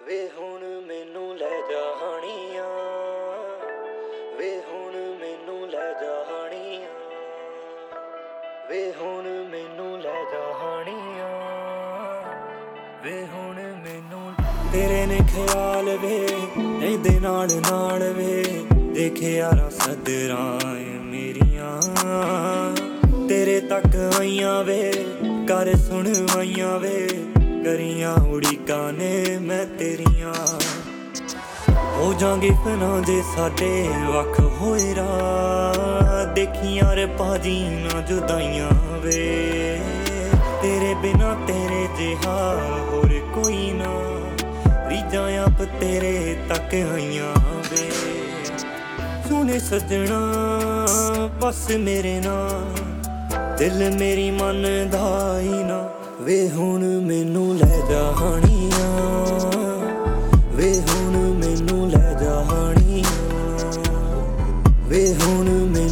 ਵੇ ਹੁਣ ਮੈਨੂੰ ਲੈ ਜਾ ਹਾਣੀਆਂ, ਵੇ ਹੁਣ ਮੈਨੂੰ ਲੈ ਜਾ ਹਾਣੀਆਂ, ਵੇ ਹੁਣ ਮੈਨੂੰ ਲੈ ਜਾ ਹਾਣੀਆਂ, ਵੇ ਹੁਣ ਮੈਨੂੰ। ਤੇਰੇ ਨੇ ਖਿਆਲ ਵੇ ਇਹਦੇ ਨਾਲ ਨਾਲ ਵੇ, ਦੇਖੇ ਯਾਰਾਂ ਸਦਰਾਂ ਮੇਰੀਆਂ ਤੇਰੇ ਤੱਕ ਆਈਆਂ ਵੇ, ਕਰ ਸੁਣਵਾਈਆਂ ਵੇ, ਕਰੀਆਂ ਉਡੀਕਾਂ ਨੇ ਮੈਂ ਤੇਰੀਆਂ। ਹੋ ਜਾਂਗੇ ਫਨਾ ਜੇ ਸਾਡੇ ਵੱਖ ਹੋਏ ਰਾਹ, ਦੇਖੀ ਯਾਰ ਭਾਜੀ ਨਾ ਜੁਦਾਈਆਂ ਵੇ, ਤੇਰੇ ਬਿਨਾ ਤੇਰੇ ਜਿਹਾ ਹੋਰ ਕੋਈ ਨਾ, ਰੀਝਾਂ ਆਪ ਤੇਰੇ ਤੱਕ ਆਈਆਂ ਵੇ। ਸੁਣੇ ਸੱਜਣਾ ਬਸ ਮੇਰੇ ਨਾਲ, ਦਿਲ ਮੇਰੀ ਮੰਨਦਾ ਹੀ ਨਾ, ਵੇ ਹੁਣ ਮੈਨੂੰ ਲੈ ਜਾ ਹਾਣੀਆਂ, ਵੇ ਹੁਣ ਮੈਨੂੰ ਲੈ ਜਾ ਹਾਣੀਆਂ, ਵੇ ਹੁਣ